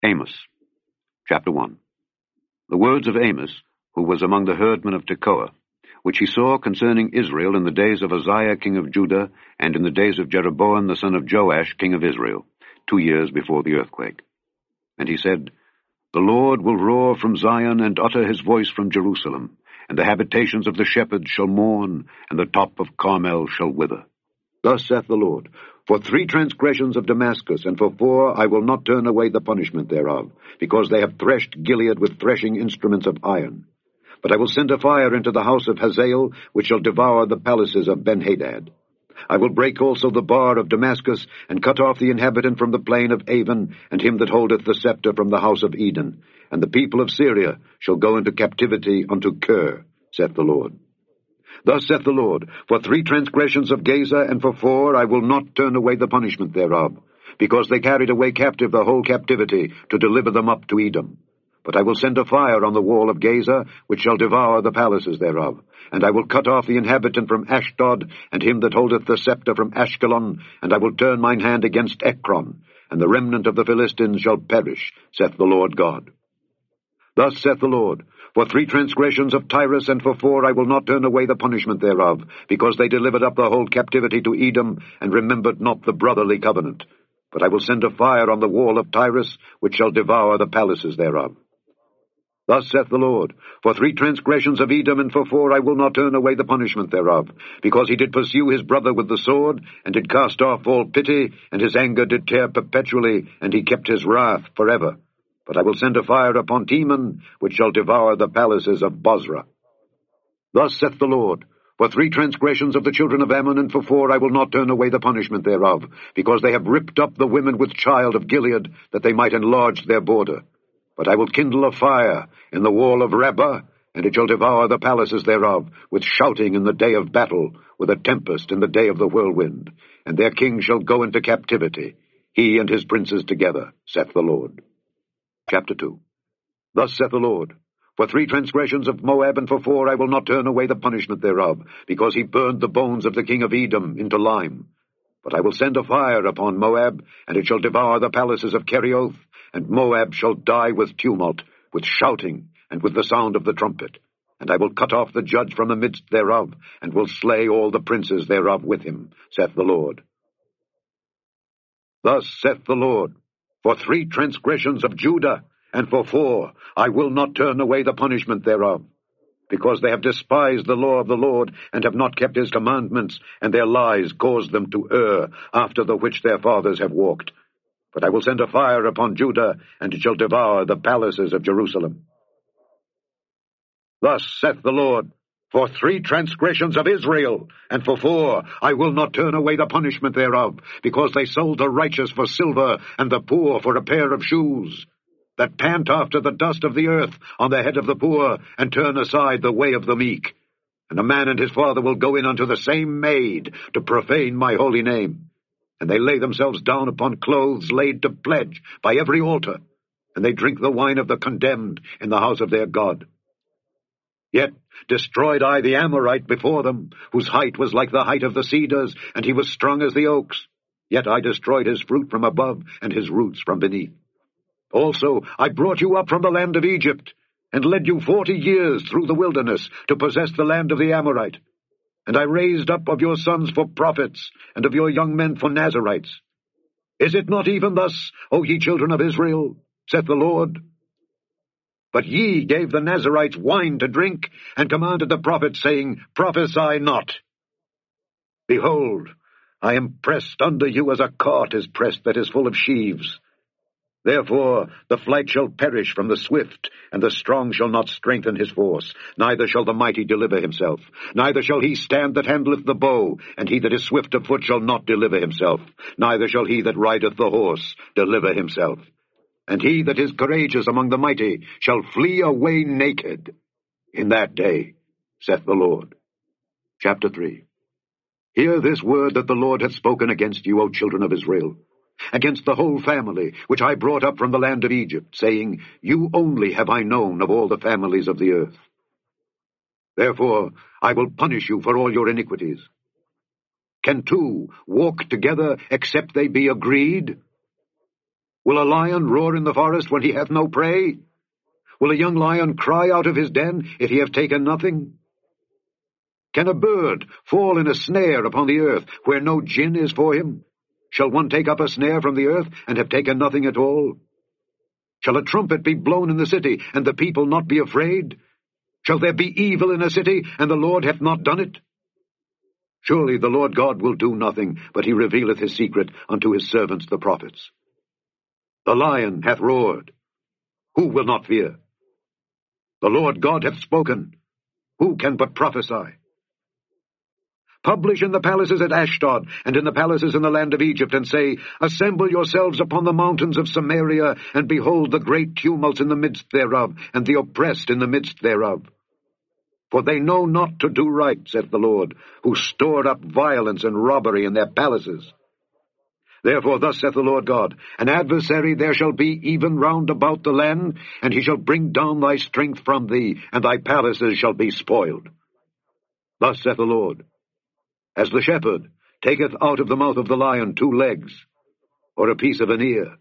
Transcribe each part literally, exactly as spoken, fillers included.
Amos, chapter one. The words of Amos, who was among the herdmen of Tekoa, which he saw concerning Israel in the days of Uzziah king of Judah, and in the days of Jeroboam the son of Joash king of Israel, two years before the earthquake. And he said, The Lord will roar from Zion, and utter his voice from Jerusalem, and the habitations of the shepherds shall mourn, and the top of Carmel shall wither. Thus saith the Lord, For three transgressions of Damascus, and for four I will not turn away the punishment thereof, because they have threshed Gilead with threshing instruments of iron. But I will send a fire into the house of Hazael, which shall devour the palaces of Benhadad. I will break also the bar of Damascus, and cut off the inhabitant from the plain of Avon, and him that holdeth the scepter from the house of Eden. And the people of Syria shall go into captivity unto Kir, saith the Lord. Thus saith the Lord, For three transgressions of Gaza, and for four I will not turn away the punishment thereof, because they carried away captive the whole captivity, to deliver them up to Edom. But I will send a fire on the wall of Gaza, which shall devour the palaces thereof. And I will cut off the inhabitant from Ashdod, and him that holdeth the scepter from Ashkelon, and I will turn mine hand against Ekron, and the remnant of the Philistines shall perish, saith the Lord God. Thus saith the Lord, For three transgressions of Tyrus, and for four I will not turn away the punishment thereof, because they delivered up the whole captivity to Edom, and remembered not the brotherly covenant. But I will send a fire on the wall of Tyrus, which shall devour the palaces thereof. Thus saith the Lord, For three transgressions of Edom, and for four I will not turn away the punishment thereof, because he did pursue his brother with the sword, and did cast off all pity, and his anger did tear perpetually, and he kept his wrath forever. But I will send a fire upon Teman, which shall devour the palaces of Bozrah. Thus saith the Lord, For three transgressions of the children of Ammon, and for four I will not turn away the punishment thereof, because they have ripped up the women with child of Gilead, that they might enlarge their border. But I will kindle a fire in the wall of Rabbah, and it shall devour the palaces thereof, with shouting in the day of battle, with a tempest in the day of the whirlwind. And their king shall go into captivity, he and his princes together, saith the Lord. Chapter two. Thus saith the Lord, For three transgressions of Moab, and for four I will not turn away the punishment thereof, because he burned the bones of the king of Edom into lime. But I will send a fire upon Moab, and it shall devour the palaces of Kerioth, and Moab shall die with tumult, with shouting, and with the sound of the trumpet. And I will cut off the judge from the midst thereof, and will slay all the princes thereof with him, saith the Lord. Thus saith the Lord, For three transgressions of Judah, and for four I will not turn away the punishment thereof, because they have despised the law of the Lord, and have not kept his commandments, and their lies caused them to err, after the which their fathers have walked. But I will send a fire upon Judah, and it shall devour the palaces of Jerusalem. Thus saith the Lord, For three transgressions of Israel, and for four I will not turn away the punishment thereof, because they sold the righteous for silver, and the poor for a pair of shoes, that pant after the dust of the earth on the head of the poor, and turn aside the way of the meek. And a man and his father will go in unto the same maid, to profane my holy name. And they lay themselves down upon clothes laid to pledge by every altar, and they drink the wine of the condemned in the house of their God. Yet destroyed I the Amorite before them, whose height was like the height of the cedars, and he was strong as the oaks. Yet I destroyed his fruit from above, and his roots from beneath. Also I brought you up from the land of Egypt, and led you forty years through the wilderness, to possess the land of the Amorite. And I raised up of your sons for prophets, and of your young men for Nazarites. Is it not even thus, O ye children of Israel, saith the Lord? But ye gave the Nazarites wine to drink, and commanded the prophets, saying, Prophesy not. Behold, I am pressed under you as a cart is pressed that is full of sheaves. Therefore the flight shall perish from the swift, and the strong shall not strengthen his force, neither shall the mighty deliver himself, neither shall he stand that handleth the bow, and he that is swift of foot shall not deliver himself, neither shall he that rideth the horse deliver himself. And he that is courageous among the mighty shall flee away naked in that day, saith the Lord. Chapter three. Hear this word that the Lord hath spoken against you, O children of Israel, against the whole family, which I brought up from the land of Egypt, saying, You only have I known of all the families of the earth. Therefore I will punish you for all your iniquities. Can two walk together except they be agreed? Will a lion roar in the forest when he hath no prey? Will a young lion cry out of his den if he have taken nothing? Can a bird fall in a snare upon the earth where no gin is for him? Shall one take up a snare from the earth and have taken nothing at all? Shall a trumpet be blown in the city, and the people not be afraid? Shall there be evil in a city, and the Lord hath not done it? Surely the Lord God will do nothing, but he revealeth his secret unto his servants the prophets. The lion hath roared. Who will not fear? The Lord God hath spoken. Who can but prophesy? Publish in the palaces at Ashdod, and in the palaces in the land of Egypt, and say, Assemble yourselves upon the mountains of Samaria, and behold the great tumults in the midst thereof, and the oppressed in the midst thereof. For they know not to do right, saith the Lord, who stored up violence and robbery in their palaces. Therefore thus saith the Lord God, An adversary there shall be even round about the land, and he shall bring down thy strength from thee, and thy palaces shall be spoiled. Thus saith the Lord, As the shepherd taketh out of the mouth of the lion two legs, or a piece of an ear,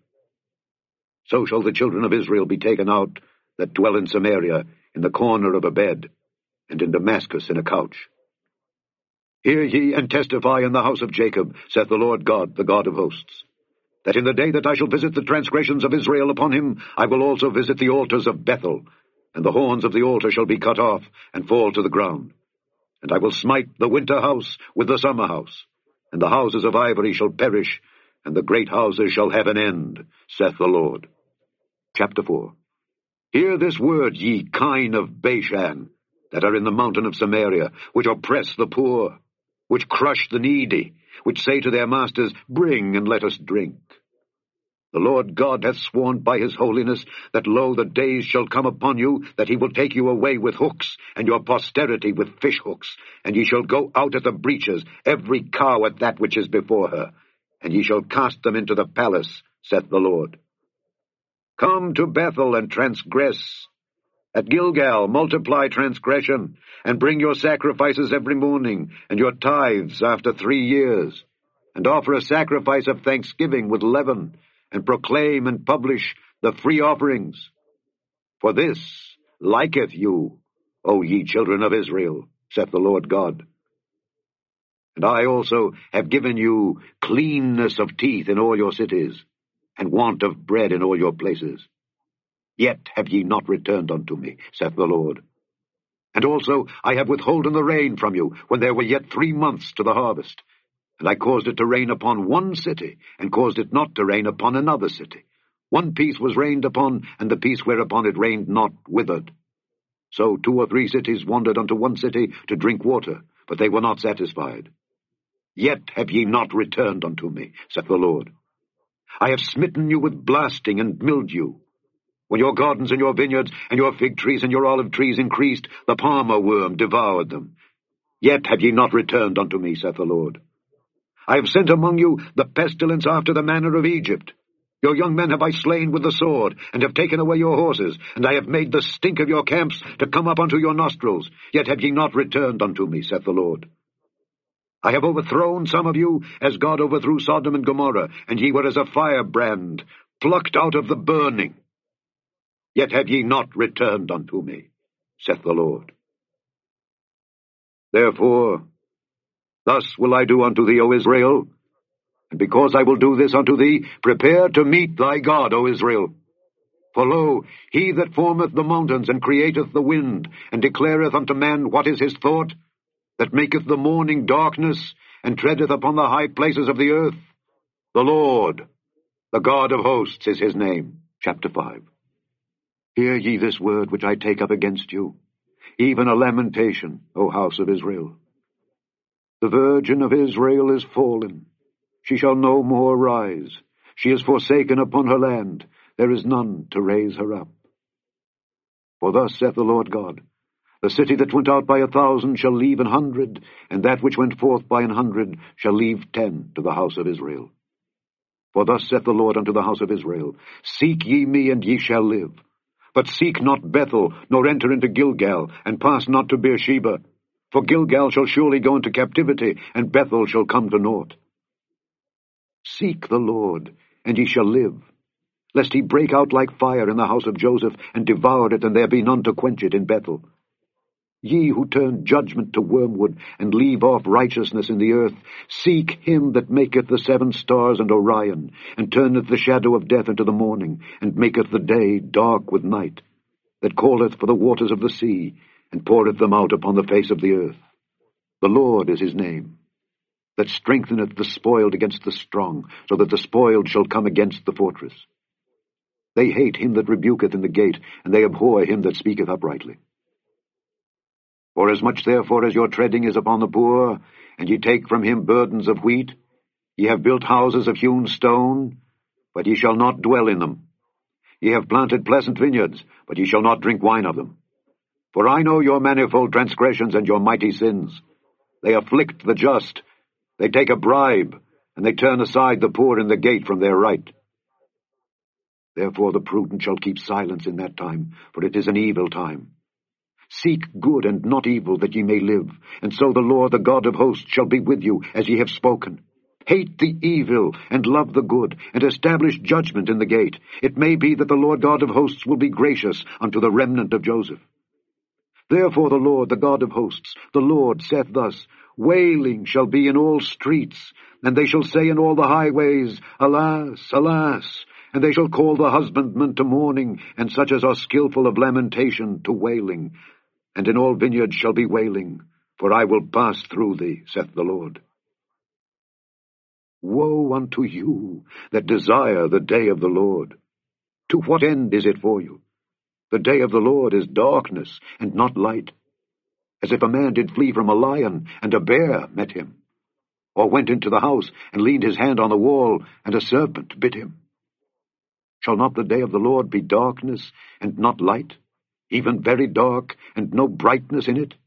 so shall the children of Israel be taken out that dwell in Samaria, in the corner of a bed, and in Damascus in a couch. Hear ye and testify in the house of Jacob, saith the Lord God, the God of hosts, that in the day that I shall visit the transgressions of Israel upon him, I will also visit the altars of Bethel, and the horns of the altar shall be cut off, and fall to the ground. And I will smite the winter house with the summer house, and the houses of ivory shall perish, and the great houses shall have an end, saith the Lord. Chapter four. Hear this word, ye kine of Bashan, that are in the mountain of Samaria, which oppress the poor, which crush the needy, which say to their masters, Bring, and let us drink. The Lord God hath sworn by his holiness, that lo, the days shall come upon you, that he will take you away with hooks, and your posterity with fish hooks, and ye shall go out at the breaches, every cow at that which is before her, and ye shall cast them into the palace, saith the Lord. Come to Bethel and transgress. At Gilgal multiply transgression, and bring your sacrifices every morning, and your tithes after three years, and offer a sacrifice of thanksgiving with leaven, and proclaim and publish the free offerings. For this liketh you, O ye children of Israel, saith the Lord God. And I also have given you cleanness of teeth in all your cities, and want of bread in all your places. Yet have ye not returned unto me, saith the Lord. And also I have withholden the rain from you, when there were yet three months to the harvest. And I caused it to rain upon one city, and caused it not to rain upon another city. One piece was rained upon, and the piece whereupon it rained not withered. So two or three cities wandered unto one city to drink water, but they were not satisfied. Yet have ye not returned unto me, saith the Lord. I have smitten you with blasting and mildew. When your gardens and your vineyards and your fig trees and your olive trees increased, the palmer worm devoured them. Yet have ye not returned unto me, saith the Lord. I have sent among you the pestilence after the manner of Egypt. Your young men have I slain with the sword, and have taken away your horses, and I have made the stink of your camps to come up unto your nostrils. Yet have ye not returned unto me, saith the Lord. I have overthrown some of you, as God overthrew Sodom and Gomorrah, and ye were as a firebrand, plucked out of the burning. Yet have ye not returned unto me, saith the Lord. Therefore, thus will I do unto thee, O Israel, and because I will do this unto thee, prepare to meet thy God, O Israel. For lo, he that formeth the mountains, and createth the wind, and declareth unto man what is his thought, that maketh the morning darkness, and treadeth upon the high places of the earth, the Lord, the God of hosts, is his name. Chapter five. Hear ye this word which I take up against you, even a lamentation, O house of Israel. The virgin of Israel is fallen. She shall no more rise. She is forsaken upon her land. There is none to raise her up. For thus saith the Lord God, the city that went out by a thousand shall leave an hundred, and that which went forth by an hundred shall leave ten to the house of Israel. For thus saith the Lord unto the house of Israel, Seek ye me, and ye shall live. But seek not Bethel, nor enter into Gilgal, and pass not to Beersheba. For Gilgal shall surely go into captivity, and Bethel shall come to naught. Seek the Lord, and ye shall live. lest he break out like fire in the house of Joseph, and devour it, and there be none to quench it in Bethel. Ye who turn judgment to wormwood, and leave off righteousness in the earth, seek him that maketh the seven stars and Orion, and turneth the shadow of death into the morning, and maketh the day dark with night, that calleth for the waters of the sea, and poureth them out upon the face of the earth. The Lord is his name, that strengtheneth the spoiled against the strong, so that the spoiled shall come against the fortress. They hate him that rebuketh in the gate, and they abhor him that speaketh uprightly. Forasmuch therefore as your treading is upon the poor, and ye take from him burdens of wheat, ye have built houses of hewn stone, but ye shall not dwell in them. Ye have planted pleasant vineyards, but ye shall not drink wine of them. For I know your manifold transgressions and your mighty sins. They afflict the just, they take a bribe, and they turn aside the poor in the gate from their right. Therefore the prudent shall keep silence in that time, for it is an evil time. Seek good and not evil, that ye may live, and so the Lord, the God of hosts, shall be with you, as ye have spoken. Hate the evil, and love the good, and establish judgment in the gate. It may be that the Lord God of hosts will be gracious unto the remnant of Joseph. Therefore the Lord, the God of hosts, the Lord saith thus, Wailing shall be in all streets, and they shall say in all the highways, Alas, alas! And they shall call the husbandmen to mourning, and such as are skillful of lamentation to wailing. And in all vineyards shall be wailing, for I will pass through thee, saith the Lord. Woe unto you that desire the day of the Lord! To what end is it for you? The day of the Lord is darkness, and not light, as if a man did flee from a lion, and a bear met him, or went into the house, and leaned his hand on the wall, and a serpent bit him. Shall not the day of the Lord be darkness, and not light, even very dark, and no brightness in it?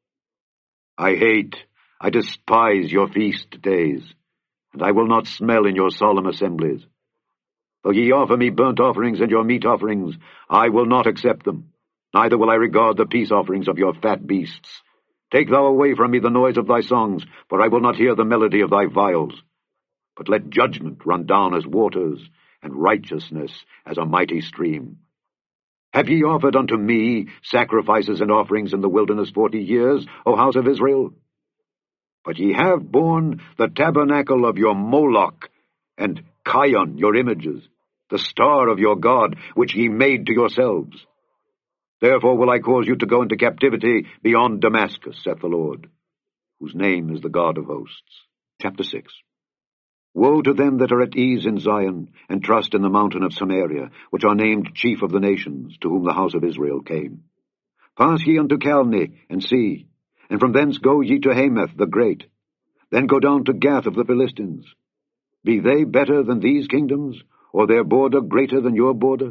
I hate, I despise your feast days, and I will not smell in your solemn assemblies. Though ye offer me burnt offerings and your meat offerings, I will not accept them, neither will I regard the peace offerings of your fat beasts. Take thou away from me the noise of thy songs, for I will not hear the melody of thy viols. But let judgment run down as waters, and righteousness as a mighty stream. Have ye offered unto me sacrifices and offerings in the wilderness forty years, O house of Israel? But ye have borne the tabernacle of your Moloch, and Chion your images, the star of your God, which ye made to yourselves. Therefore will I cause you to go into captivity beyond Damascus, saith the Lord, whose name is the God of hosts. Chapter six. Woe to them that are at ease in Zion, and trust in the mountain of Samaria, which are named chief of the nations, to whom the house of Israel came. Pass ye unto Calne, and see, and from thence go ye to Hamath the great. Then go down to Gath of the Philistines. Be they better than these kingdoms, or their border greater than your border?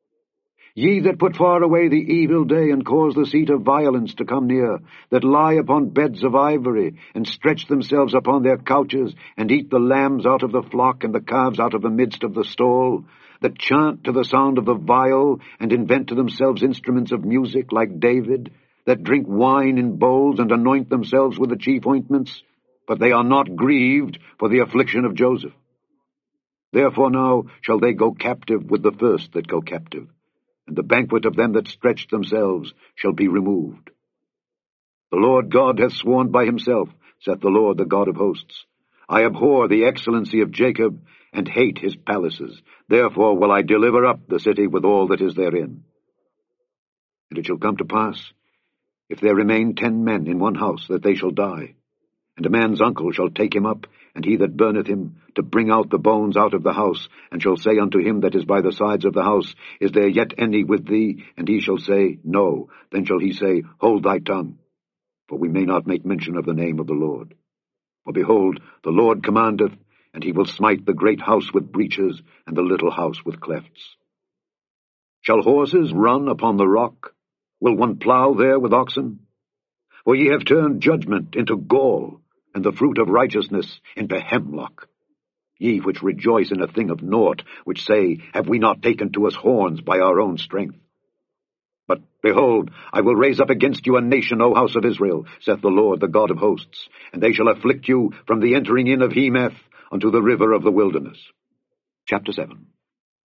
Ye that put far away the evil day, and cause the seat of violence to come near, that lie upon beds of ivory, and stretch themselves upon their couches, and eat the lambs out of the flock, and the calves out of the midst of the stall, that chant to the sound of the viol, and invent to themselves instruments of music like David, that drink wine in bowls, and anoint themselves with the chief ointments, but they are not grieved for the affliction of Joseph. Therefore now shall they go captive with the first that go captive, and the banquet of them that stretch themselves shall be removed. The Lord God hath sworn by himself, saith the Lord, the God of hosts, I abhor the excellency of Jacob, and hate his palaces. Therefore will I deliver up the city with all that is therein. And it shall come to pass, if there remain ten men in one house, that they shall die. And a man's uncle shall take him up, and he that burneth him, to bring out the bones out of the house, and shall say unto him that is by the sides of the house, Is there yet any with thee? And he shall say, No. Then shall he say, Hold thy tongue, for we may not make mention of the name of the Lord. For behold, the Lord commandeth, and he will smite the great house with breaches, and the little house with clefts. Shall horses run upon the rock? Will one plough there with oxen? For ye have turned judgment into gall, and the fruit of righteousness into hemlock. Ye which rejoice in a thing of naught, which say, Have we not taken to us horns by our own strength? But, behold, I will raise up against you a nation, O house of Israel, saith the Lord, the God of hosts, and they shall afflict you from the entering in of Hemath unto the river of the wilderness. Chapter seven.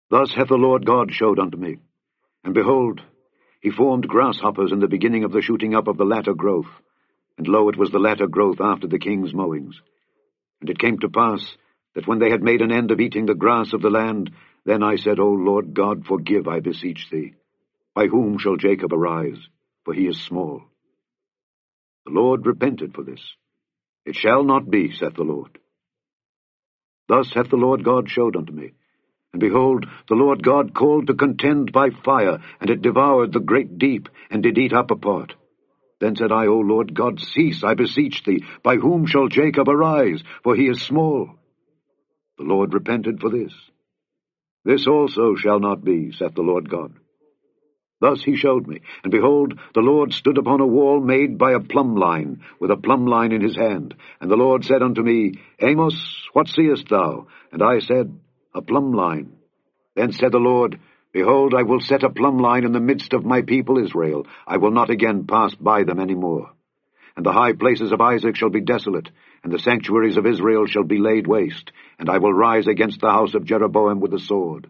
Thus hath the Lord God showed unto me. And behold, he formed grasshoppers in the beginning of the shooting up of the latter growth. And lo, it was the latter growth after the king's mowings. And it came to pass, that when they had made an end of eating the grass of the land, then I said, O Lord God, forgive, I beseech thee. By whom shall Jacob arise? For he is small. The Lord repented for this. It shall not be, saith the Lord. Thus hath the Lord God showed unto me. And behold, the Lord God called to contend by fire, and it devoured the great deep, and did eat up a part. Then said I, O Lord God, cease, I beseech thee. By whom shall Jacob arise? For he is small. The Lord repented for this. This also shall not be, saith the Lord God. Thus he showed me, and behold, the Lord stood upon a wall made by a plumb line, with a plumb line in his hand. And the Lord said unto me, Amos, what seest thou? And I said, A plumb line. Then said the Lord, Behold, I will set a plumb line in the midst of my people Israel. I will not again pass by them any more. And the high places of Isaac shall be desolate, and the sanctuaries of Israel shall be laid waste, and I will rise against the house of Jeroboam with the sword.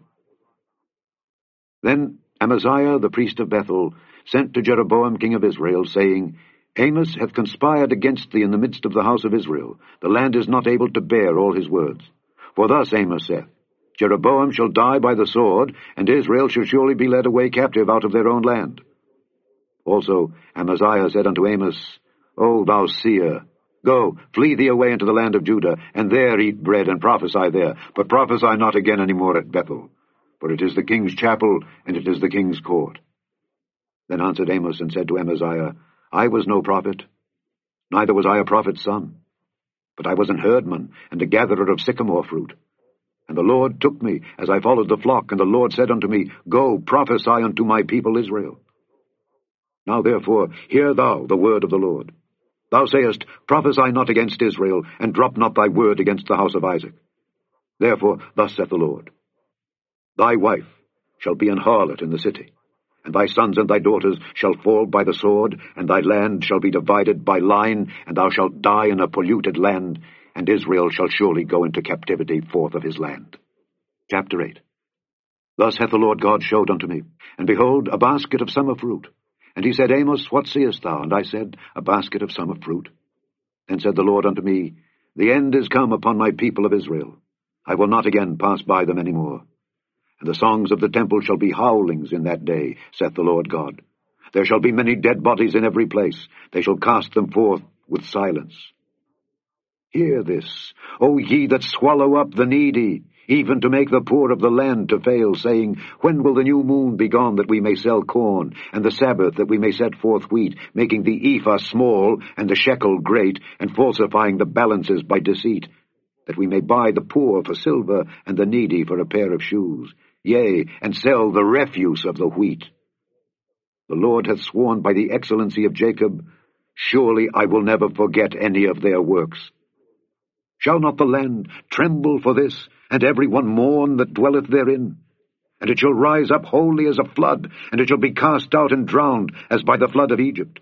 Then Amaziah the priest of Bethel sent to Jeroboam king of Israel, saying, Amos hath conspired against thee in the midst of the house of Israel. The land is not able to bear all his words. For thus Amos saith, Jeroboam shall die by the sword, and Israel shall surely be led away captive out of their own land. Also Amaziah said unto Amos, O thou seer, go, flee thee away into the land of Judah, and there eat bread and prophesy there, but prophesy not again any more at Bethel. For it is the king's chapel, and it is the king's court. Then answered Amos and said to Amaziah, I was no prophet, neither was I a prophet's son, but I was an herdman, and a gatherer of sycamore fruit. And the Lord took me, as I followed the flock, and the Lord said unto me, Go, prophesy unto my people Israel. Now therefore, hear thou the word of the Lord. Thou sayest, Prophesy not against Israel, and drop not thy word against the house of Isaac. Therefore thus saith the Lord, Thy wife shall be an harlot in the city, and thy sons and thy daughters shall fall by the sword, and thy land shall be divided by line, and thou shalt die in a polluted land, and Israel shall surely go into captivity forth of his land. Chapter eight. Thus hath the Lord God showed unto me, and behold, a basket of summer fruit. And he said, Amos, what seest thou? And I said, A basket of summer fruit. Then said the Lord unto me, The end is come upon my people of Israel. I will not again pass by them any more. And the songs of the temple shall be howlings in that day, saith the Lord God. There shall be many dead bodies in every place. They shall cast them forth with silence. Hear this, O ye that swallow up the needy, even to make the poor of the land to fail, saying, When will the new moon be gone, that we may sell corn, and the Sabbath, that we may set forth wheat, making the ephah small, and the shekel great, and falsifying the balances by deceit, that we may buy the poor for silver, and the needy for a pair of shoes, yea, and sell the refuse of the wheat? The Lord hath sworn by the excellency of Jacob, Surely I will never forget any of their works. Shall not the land tremble for this, and every one mourn that dwelleth therein? And it shall rise up wholly as a flood, and it shall be cast out and drowned, as by the flood of Egypt.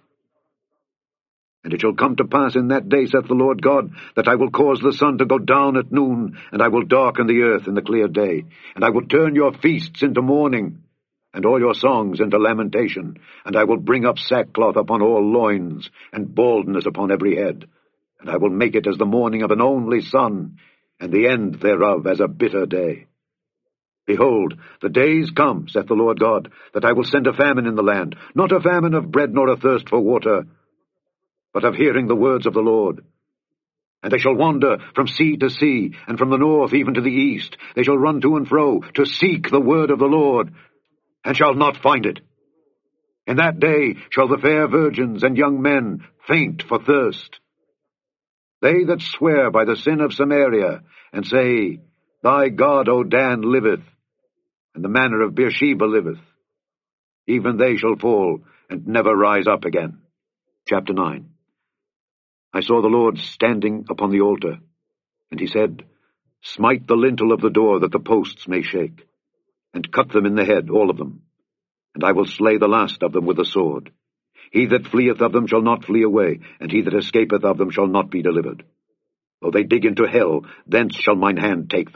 And it shall come to pass in that day, saith the Lord God, that I will cause the sun to go down at noon, and I will darken the earth in the clear day, and I will turn your feasts into mourning, and all your songs into lamentation, and I will bring up sackcloth upon all loins, and baldness upon every head. And I will make it as the morning of an only son, and the end thereof as a bitter day. Behold, the days come, saith the Lord God, that I will send a famine in the land, not a famine of bread nor a thirst for water, but of hearing the words of the Lord. And they shall wander from sea to sea, and from the north even to the east. They shall run to and fro to seek the word of the Lord, and shall not find it. In that day shall the fair virgins and young men faint for thirst. They that swear by the sin of Samaria, and say, Thy God, O Dan, liveth, and the manner of Beersheba liveth, even they shall fall, and never rise up again. Chapter nine. I saw the Lord standing upon the altar, and he said, Smite the lintel of the door, that the posts may shake, and cut them in the head, all of them, and I will slay the last of them with the sword. He that fleeth of them shall not flee away, and he that escapeth of them shall not be delivered. Though they dig into hell, thence shall mine hand take them.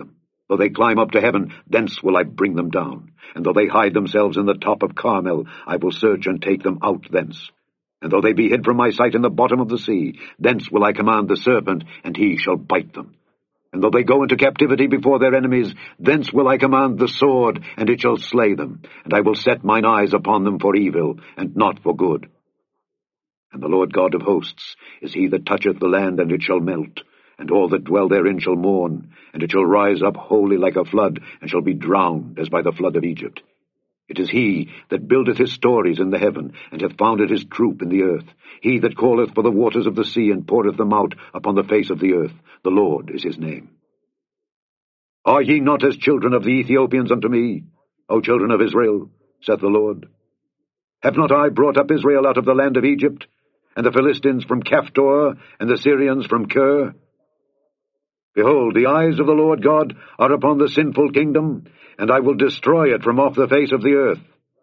Though they climb up to heaven, thence will I bring them down. And though they hide themselves in the top of Carmel, I will search and take them out thence. And though they be hid from my sight in the bottom of the sea, thence will I command the serpent, and he shall bite them. And though they go into captivity before their enemies, thence will I command the sword, and it shall slay them. And I will set mine eyes upon them for evil, and not for good. And the Lord God of hosts is he that toucheth the land, and it shall melt. And all that dwell therein shall mourn, and it shall rise up wholly like a flood, and shall be drowned as by the flood of Egypt. It is he that buildeth his stories in the heaven, and hath founded his troop in the earth. He that calleth for the waters of the sea, and poureth them out upon the face of the earth. The Lord is his name. Are ye not as children of the Ethiopians unto me, O children of Israel, saith the Lord? Have not I brought up Israel out of the land of Egypt, and the Philistines from Caphtor, and the Syrians from Kir? Behold, the eyes of the Lord God are upon the sinful kingdom, and I will destroy it from off the face of the earth,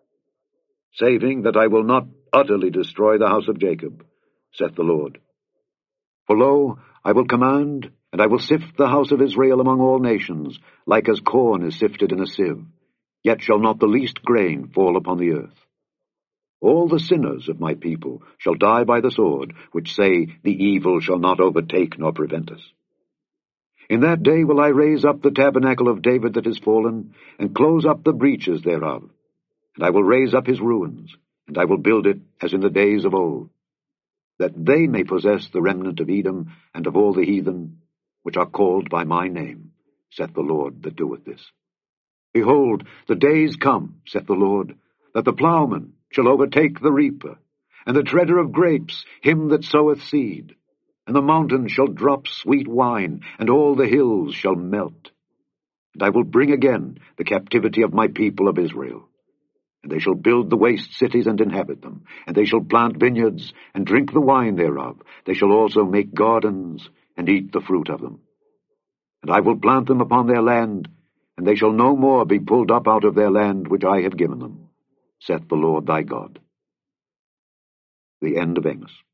saving that I will not utterly destroy the house of Jacob, saith the Lord. For lo, I will command, and I will sift the house of Israel among all nations, like as corn is sifted in a sieve, yet shall not the least grain fall upon the earth. All the sinners of my people shall die by the sword, which say, the evil shall not overtake nor prevent us. In that day will I raise up the tabernacle of David that is fallen, and close up the breaches thereof. And I will raise up his ruins, and I will build it as in the days of old, that they may possess the remnant of Edom and of all the heathen, which are called by my name, saith the Lord that doeth this. Behold, the days come, saith the Lord, that the plowman shall overtake the reaper, and the treader of grapes him that soweth seed. And the mountains shall drop sweet wine, and all the hills shall melt. And I will bring again the captivity of my people of Israel. And they shall build the waste cities and inhabit them, and they shall plant vineyards, and drink the wine thereof. They shall also make gardens, and eat the fruit of them. And I will plant them upon their land, and they shall no more be pulled up out of their land which I have given them, saith the Lord thy God. The end of Amos.